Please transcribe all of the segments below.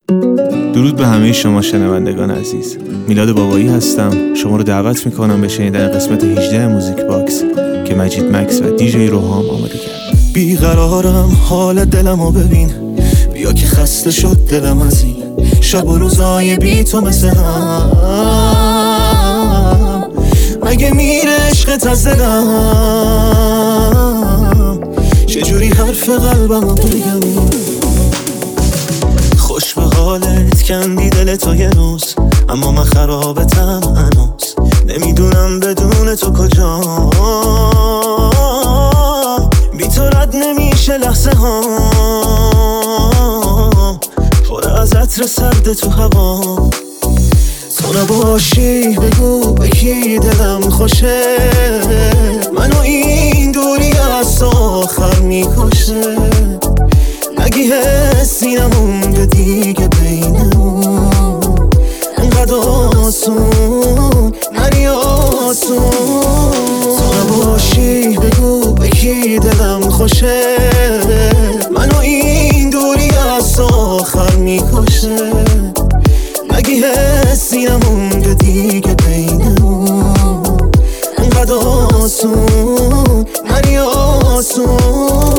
درود به همه شما شنوندگان عزیز. میلاد بابایی هستم. شما رو دعوت میکنم به شنیدن قسمت 18 موزیک باکس که مجید مکس و دیجی روحام آماده کرد. بیقرارم، حال دلمو ببین، بیا که خسته شد دلم از این شب و روزای بی تو مثل هم. مگه میره عشقت از دلم؟ چجوری حرف قلبمو بگم؟ خوش به حالت کندی دل تو یه روز، اما من خرابتم هنوز. نمیدونم بدون تو کجا، بی تو رد نمیشه لحظه ها، پر از عطر سرد تو هوا. تو نباشی بگو به کی دلم خوشه، منو این دوری از آخر میکشه. نگی حسی نمونده دیگه بینمون، انقدر آسون نری آسون. تو نباشی بگو به کی دلم خوشه، منو این دوری از آخر میکشه. نگی حسی نمونده دیگه بینمون، انقدر آسون نری آسون.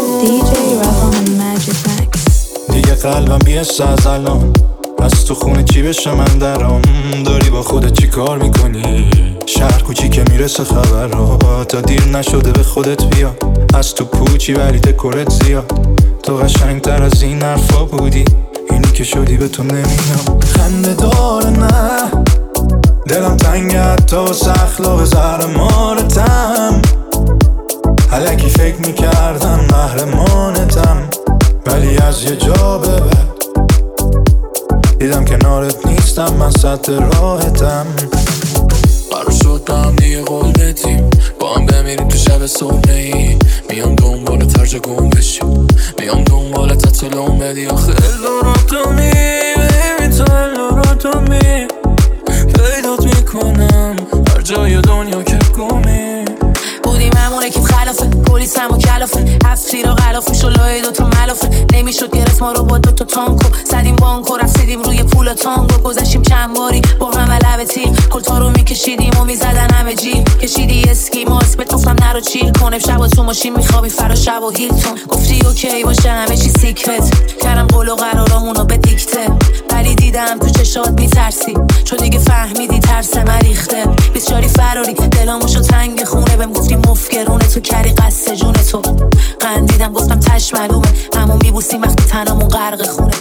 دیگه قلبم بیست از الان، از تو خونه چی بشه من درام. داری با خودت چی کار میکنی؟ شهر کوچیکه میرسه خبرها، تا دیر نشده به خودت بیا. از تو پوچی ولی دکورت زیاد، تو قشنگتر از این حرفا بودی. اینی که شدی به تو نمیدم. خنده داره نه دلم تنگه، حتی سخلاق زهر مارتم. الکی فکر میکردم محرمانتم، ولی از یه جا به بعد دیدم کنارت نیستم، من سطح راحتم. قرار شد با هم دیگه قول بدیم، با هم بمیریم تو شب صبح ای. میام دنبال ترجا گم بشیم، میام دنبال تطلوم بدی. آخه الوراتومی بیبی، تو الوراتومی پیدات میکنم هر جای دنیا که گمی. بودیم همون اکیب خلافه، پولیس هم و کلافه، هفت تیر و غلاف میشو لای دوتا ملافه. نمیشد گرفت ما رو با دوتا تانکو، زدیم بانکو رفتیدیم روی پول تانگو. گذشتیم چند باری با همه لبه تیر، کلتا رو میکشیدیم و میزدن همه جیر. کشیدی اسکیماس بهت گفتم نرو چیل کن، امشب تو ماشین میخوابی فردا شب و هیلتون. گفتی اوکی باشه همه چی سیکرت، کردم قول و قرارامونو به دیکته. ولی دیدم تو چشات میترسی، چون دیگه فهمیدی ترس من ریخته. بیچاری فراری دلاموشو تنگ خونه، بهم گفتی مفگرونه تو کری قصد جون تو. قندیدم گفتم تش معلومه، همون میبوسیم وقتی تنمون غرق خونه.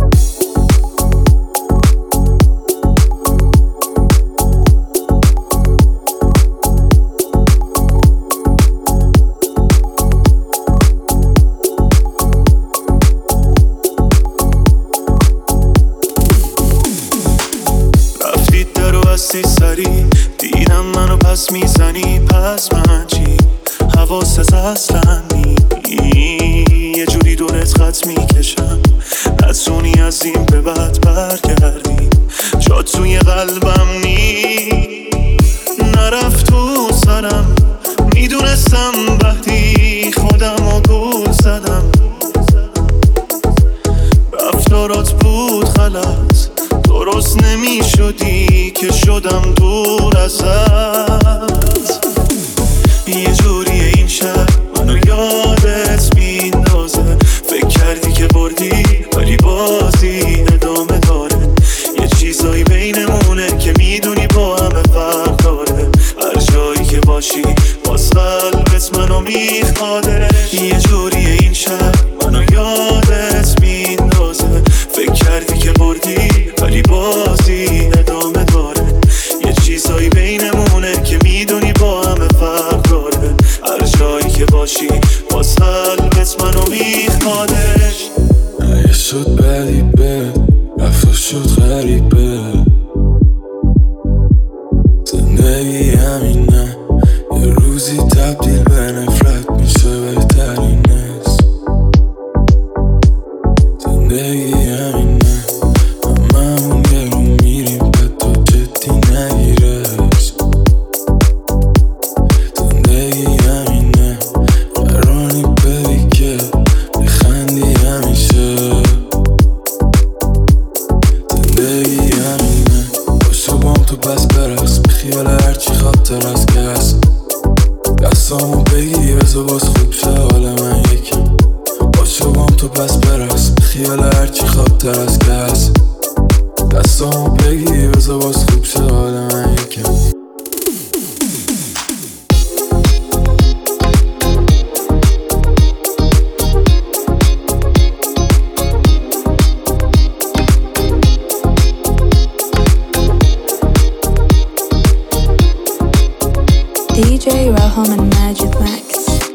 رفتید در و بستی سری، دیدم منو پس میزنی. پس من چی؟ حواست اصلا نی، یه جوری دورت خط میکشم، نتونی از این به بعد برگردی. جا توی قلبم نی، نرفت تو سرم، میدونستم وقتی خودم رو گول زدم. رفتارات بود غلط، درست نمی شدی که شدم دور ازت. یه جوری این شب منو یادت میندازه، فکر کردی که بردی ولی بازی ادامه داره. یه چیزایی بینمونه که میدونی با همه فرق داره. هر جایی که باشی باز قلبت منو میخواده. یه جوری این شب منو یادت میندازه، فکر کردی که بردی ولی بازی ادامه داره. یه چیزایی بینمونه که میدونی با همه فرق داره. هر جایی که باشی باز قلبت منو میخواده. یه شد غریبه، رفت شد غریبه، زندگی همینه. یه روزی تبدیل به نفرت میشه بهترین است. زندگی همینه، هممون یه رو میریم به تو جدی نگیرش. زندگی همینه، قراری ببی که بخندی همیشه. خاطر از گس دستامو بگی بزا باز خوب شه حال من یکم با شبام تو پس برس خیال هرچی خاطر از گس دستامو بگی بزا باز خوب شه حال من یکم DJ Roham and Majid Max.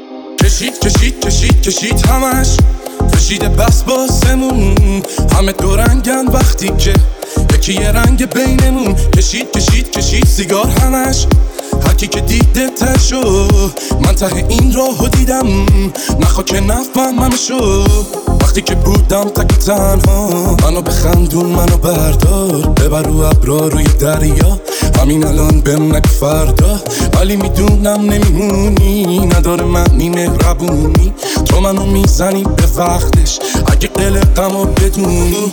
کشید همش کشیده بس باسمون همه دو رنگن وقتی که یکی یه رنگ بینمون کشید سیگار همش هرکی که دیده تشو من ته این راهو دیدم نخوا که نفهممشو وقتی که بودم تک تنها منو بخندون منو بردار ببر رو ابرا روی دریا همین الان بهم نگو فردا ولی میدونم نمیمونی نداره معنی مهربونی تو منو میزنی به وقتش اگه قلقمو بدونی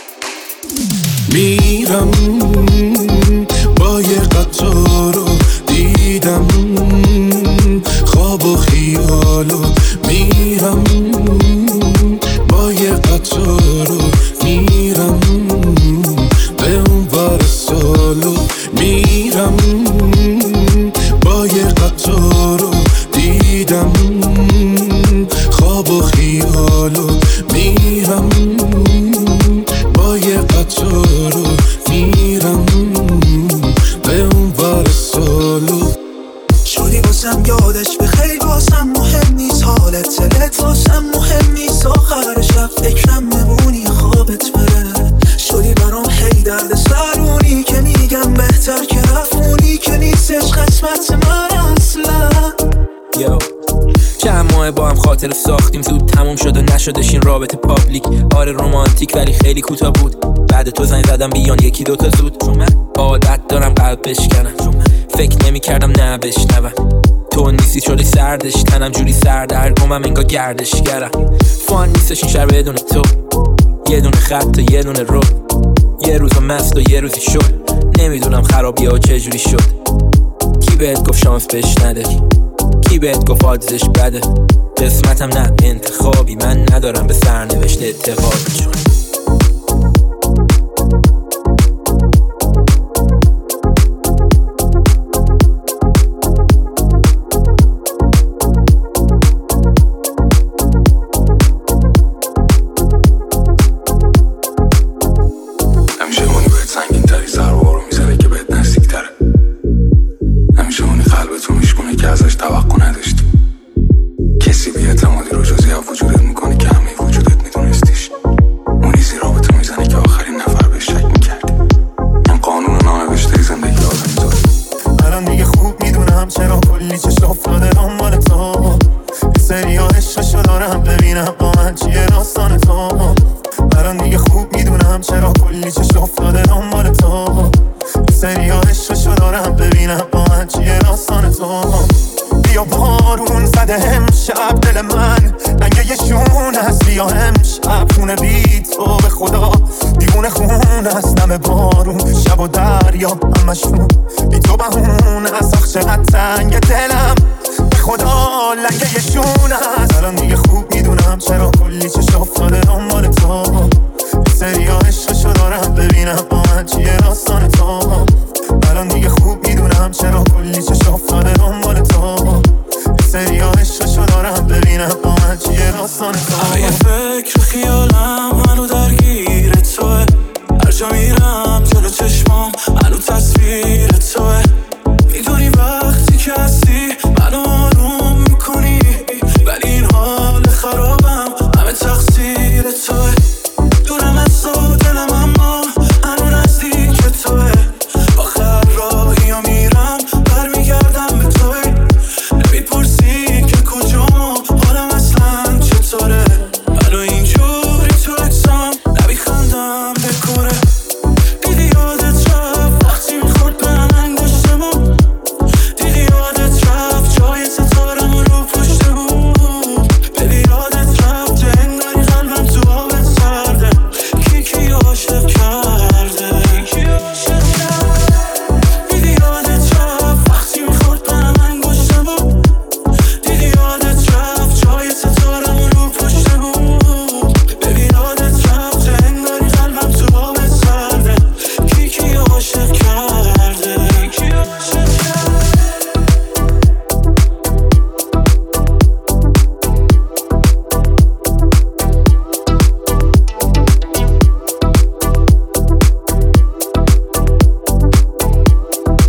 میرم با یه قطارو دیدم خواب و خیالو میرم با یه قطارو میرم به اون ور سالو میرم با یه قطارو دیدم خواب و خیالو میرم با یه قطارو میرم به اون ور سالو شدی واسم یادش به خیلی واسم مهم نیست حالت دلت واسم مهم نیست آخر شب فکرم نمونی خوابت بره شدی برام هی درد سرونی که میگم بهتر که رفونی که نیستش قسمت من اصلا چند ماه با هم خاطر ساختیم زود تموم شد و نشدش این رابطه پابلیک آره رومانتیک ولی خیلی کوتاه بود بعد تو زنگ زدم بیان یکی دوتا زود عادت دارم قلب بشکنم فکر نمی کردم نه بشنوم تو نیستی شدی سردش تنم جوری سردرگمم انگار گردشگرم فان نیستش این شهر بدون تو یه دونه خط و یه دونه رو یه روز مست و یه روزی شد نمیدونم خرابی ها چجوری شد کی بهت گفت شانس بهش نده کی بهت گفت آدزش بده قسمتم نه انتخابی من ندارم به سرنوشت اعتقاد چون اینجوری تو اکسان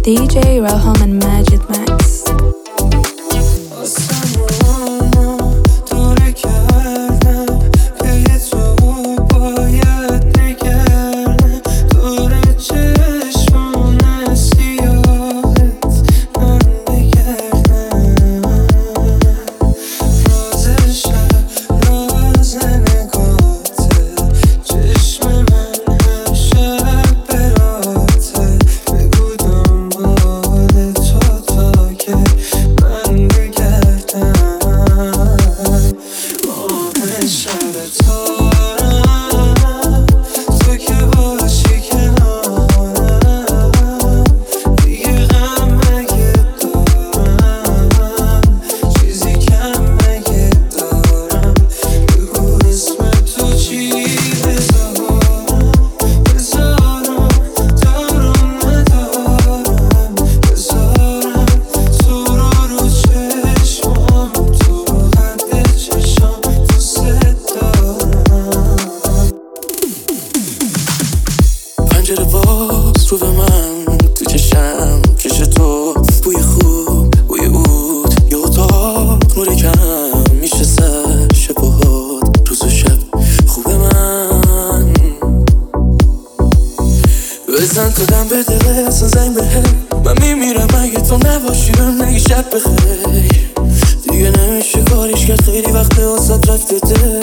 DJ Raham and Majid Max. بزن تو دم به دقیقه اصلا زنگ بهم من میمیرم اگه تو نباشی بهم نگی شب بخیر دیگه نمیشه کاریش کرد خیلی وقت واسه رفته دل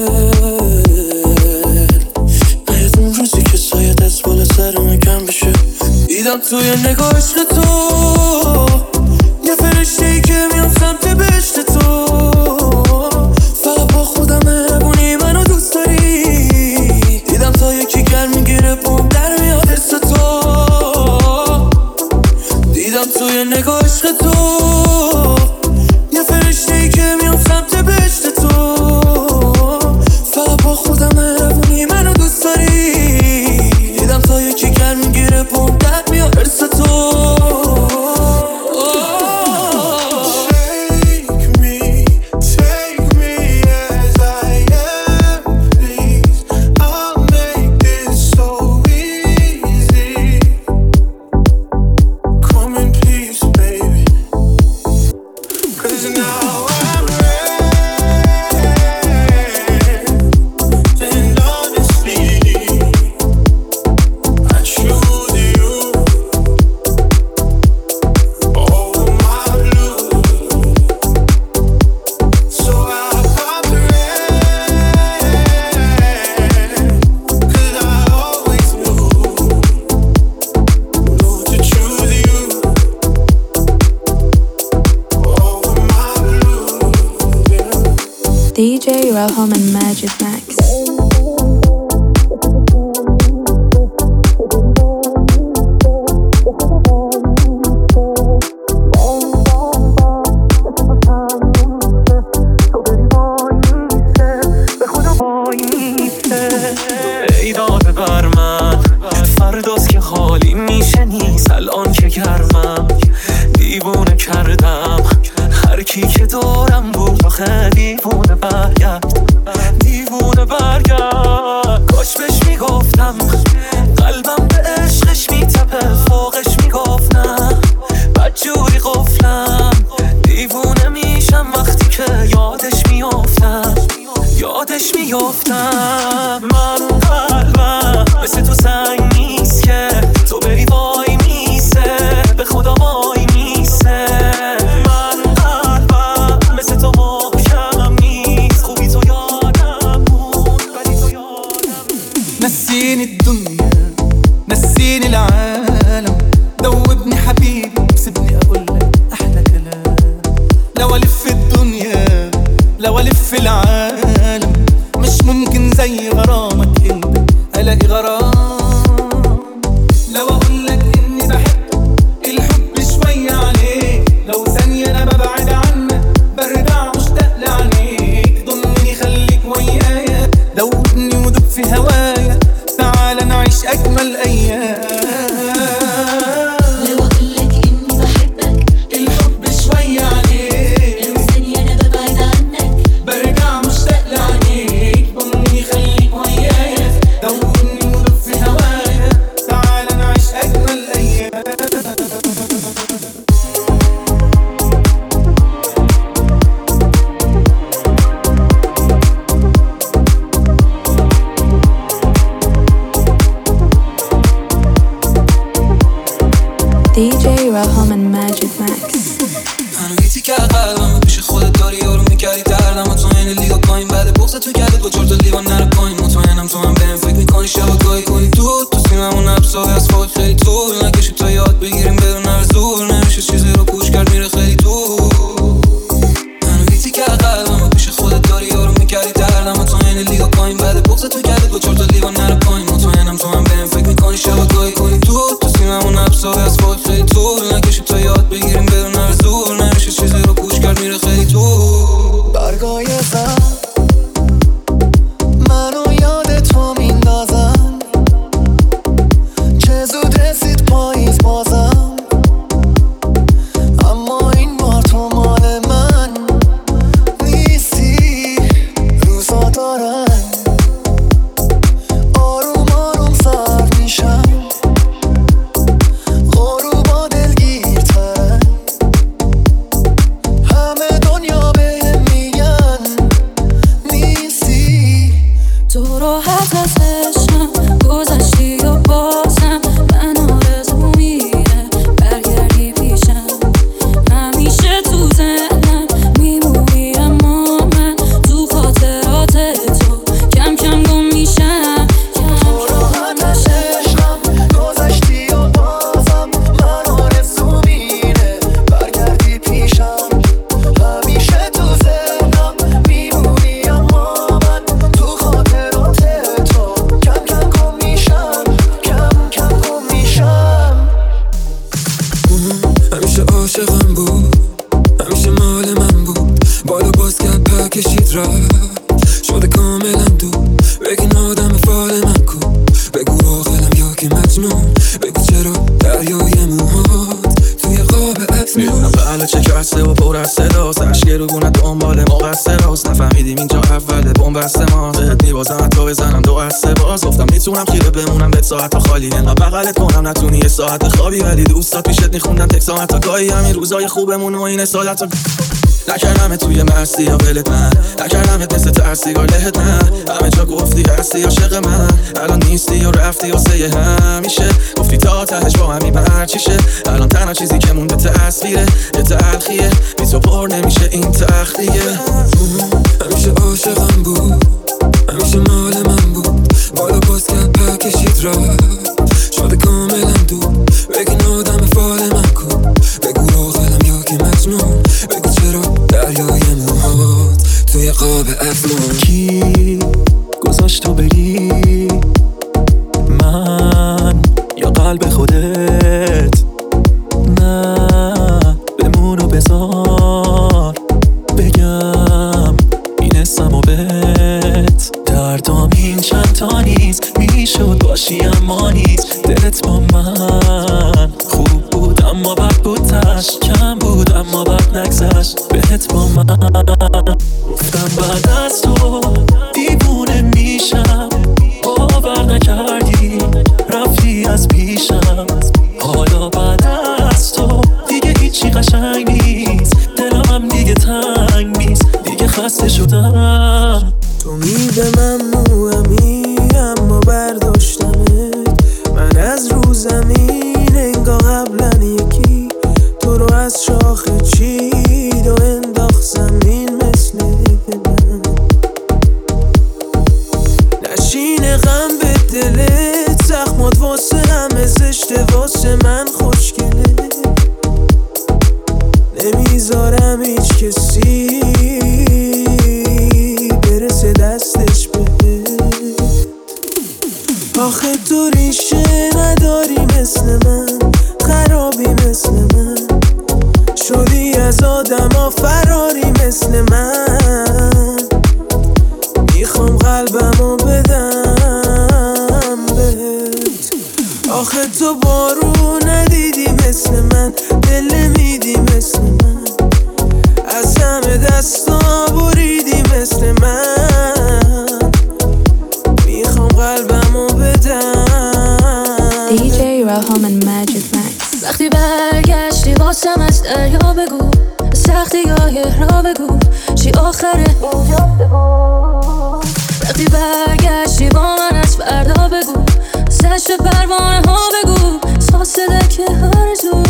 باید اون روزی که سایه دست بالا سر من کم بشه دیدم توی نگاه عشق تو یه فرشته‌ای که میاد سمت بهشت تو فقط با خودم مهربونی منو دوست داری دیدم تا یکی گرم میگیره بوم در میاد حس تو دیدم توی نگاه عشق تو یه فرشته‌ای که میاد سمت بهشت تو فقط با خودم مهربونی منو دوست داری دیدم تا یکی گرم میگیره بوم در میاد حس تو DJ Raham and Majid Max. ای داده بر من فرداست که حالی میشه نیست الان که گرمم دیوونه کردم هر کی که دارم بود آخه دیوونه برگرد کاش بهش میگفتم قلبم به عشقش میتپه فوقش میگفت نه بدجوری قفلم دیوونه میشم وقتی که یادش میافتم من قلبم مثل تو سنگ نیست که تو بری وای میسه به خدا وای میسه من قلبم مثل تو محکم نیست خوبی تو یادم بود ولی تو یادم نسيني الدنيا نسيني العالم دوبني حبيبي سيبني اقولك احلى كلام لو الف الدنيا لو الف العالم مش ممكن زي غرامك انت الاقي غرام لو اقولك اني بحبك الحب شوية عليك لو ثانية انا ببعد عنك برجع مشتاق لعينيك ضمني خليك ويايا دوبني ودوب في هوايا تعال نعيش اجمل ايام لو اقولك اني بحبك الحب شوية عليك لو ثانية انا ببعد عنك برجع مشتاق لعينيك ضمني خليك ويايا دوبني ودوب في هوايا تعال نعيش اجمل ايام DJ Raham and Magic Max. هنویتی که قلبم پیش خودت داری یارو میکردی دردم و تو این لیگا پایین بعد بغض تو کردت با چرت لیوان نره پایین مطمئنم تو هم بهم فکر میکنی شبا گاهی کنی تو سیممون نبسای از فاق خیلی طول نکشید تا یاد بگیریم بدون هر زور نمیشه چیزی رو پوش کرد میره خیلی دور هنویتی که قلبم پیش خودت داری یارو میکردی دردم و تو این لیگا پایین بعد بغض تو کردت با چرت لیوان نره پایین مطمئنم تو هم بهم فکر میکنی شبا گاهی کنی تو سیممون نبسای از فاق خیلی طول نکشید تا یاد بگیریم بدون هر زور نمیشه چیزی رو پوش کرد میره خیلی دور برگای زن منو یاد تو میندازن چه زود رسید پاییز بازم اما این بار تو مال من نیستی روزا دارن آروم آروم سرد میشم غروبا دلگیرترن همه دنیا بهم میگن نیستی تو راحت از عشقم گذشتی و بازم من آرزو میره برگردی پیشم همیشه تو ذهنم میمونی اما من تو خاطرات تو کم کم گم میشم تو راحت از عشقم گذشتی و بازم من آرزو میره برگردی پیشم همیشه تو ذهنم میمونی اما من تو خاطرات تو کم کم گم میشم کم کم گم میشم همیشه عاشقم بود همیشه مال من بود بالا باز کرد پر کشید رفت شده کاملا دور بگین آدم فال من کو بگو عاقلم یا که مجنون بگو چرا دریای موهات توی قاب میدونم بله چه کسته و پر از صداست عشق روگونه دنبال مقصراست نفهمیدیم اینجا اول بومبست ما بهت میبازم تا بزنم دو هسته باز گفتم میتونم خیره بمونم به ساعت خالی انقدر بغلت کنم نتونی یه ساعت خوابی ولی دوستات پیشت میخوندن تک ساعت تا گاهی همین روزای خوبمون و این سالت نکردمه توی مستی یا ولت من نکردمه مثل ترسیگار لهت من همه جا گفتی هستی عاشق من الان نیستی و رفتی واسه همیشه گفتی تا تهش با همی مرچیشه الان تنها چیزی که مونده تصویره یه تلخیه بی تو پر نمیشه این تختیه همیشه عاشقم بود همیشه مال من بود بالا باز کرد پر کشید رفت شده کاملا دور بگین آدم فال من کو بگو عاقلم یا که مجنون بگو چرا دریای موهات توی قاب افلون کی گذاشت تو بری من یا قلب خودت نه بمون و بذار بگم این اسم و بهت دردام این چند تا نیست میشد باشی اما نیست دلت با من خوب بود اما بد بود تش کم بود اما بد نگذشت بهت با من گفتم بعد از تو دیوونه میشم باور نکردی رفتی از پیشم حالا بعد از تو دیگه هیچی قشنگ نیست دلم دیگه تنگ نیست دیگه خسته شدم تو میوه ممنوعمی اما برداشتمت من از رو زمین انگار قبلا یکی تو رو از شاخه چید و انداخت زمین مثل من نشین غم به دلت زخمات واسه همه زشته واسه من خوشگله نمیذارم هیچ کسی برسه دستش بهت آخه تو ریشه نداری مثل من خرابی مثل من شدی از آدم ها فراری مثل من میخوام قلبمو بدم بهت آخه تو بارو ندیدی مثل من دل نمیدی مثل من از همه دستا بریدی مثل من میخوام قلبمو بدم DJ Raham and Magic Max. وقتی برگشتی واسم از دریا بگو سختی های را بگو چی آخره وقتی برگشتی با من از فردا بگو سشت پروانه ها بگو ساسده که آرزو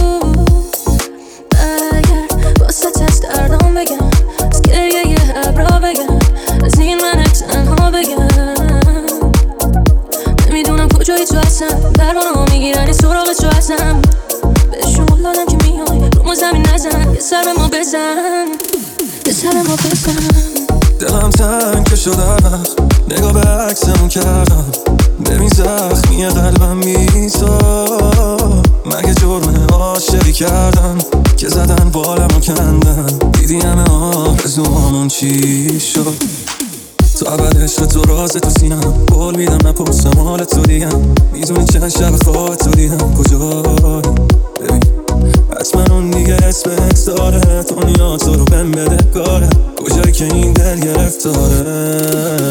روی تو هستم، پروانه ها میگیرن سراغ تو هستم. بهشون قول دادم که میای رو ما زمین نزن، یه سر به ما بزن، یه سر ما بزن. دلم تنگ شده نگاه به عکسمون کردم، ببین زخمی قلبم بی تو. مگه جرمه عاشقی کردم که زدن بالمو کندن، دیدی همه آرزوامون چی شد. تو اول عشق تو راز تو سینم، قول میدم نپرسم حال تو دیگم، میدونی چند شب خواه تو دیدم کجایی. ببین حتما اون دیگه اسمت داره، دنیا تو رو بهم بده کاره، کجایی که این دل گرفتاره.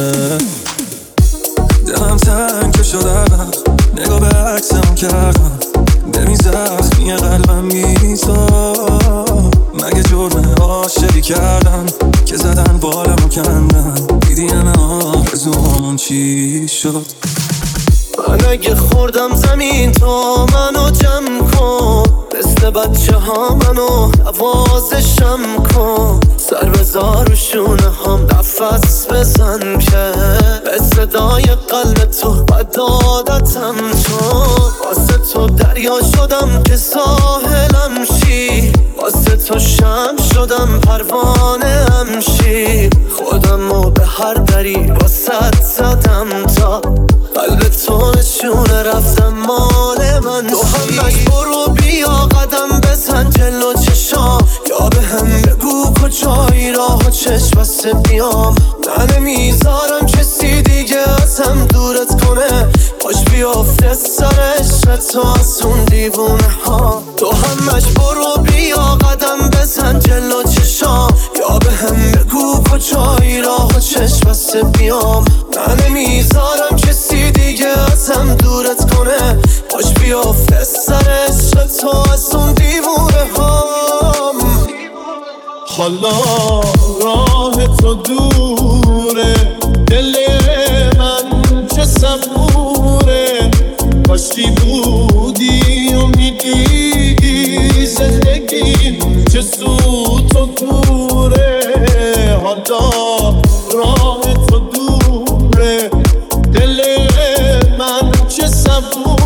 دلم تنگ شده نگاه به عکسم کردم، ببین زخمی قلبم بی تو. مگه جرمه عاشقی کردم که زدن بالمو کندن، دیدی همه آرزوامون چی شد. من اگه خوردم زمین تو منو جمع کن، مثل بچه ها منو نوازشم کن. سر بذار رو شونه هم نفس بزن که به صدای قلب تو باید عادتم تو. واسه تو دریا شدم که ساحلم شی، واسه تو شم شدم پروانه هم شی. خودمو به هر دری واسه زدم تا قلب تو نشونه رفتم مال من. تو همش برو بیا قدم بزن جلو چشام، یا به هم بگو کجایی راه و چشم بسته بیام. من نمیذارم کسی دیگه ازم دورت کنه، باش بیافته سر عشق تو از اون دیوونه ها. تو همش برو بیا قدم بزن جلو چشام، یا به هم بگو کجایی راه و چشم بسته بیام. من نمیذارم کسی دیگه ازم دورت کنه، باش بیافته سر عشق تو از اون دیوونه ها. حالا راه تو دوره، دل من چه صبوره. کاشکی بودی و میدیدی زندگی چه سود و دوره. حالا راه تو دوره، دل من چه صبوره.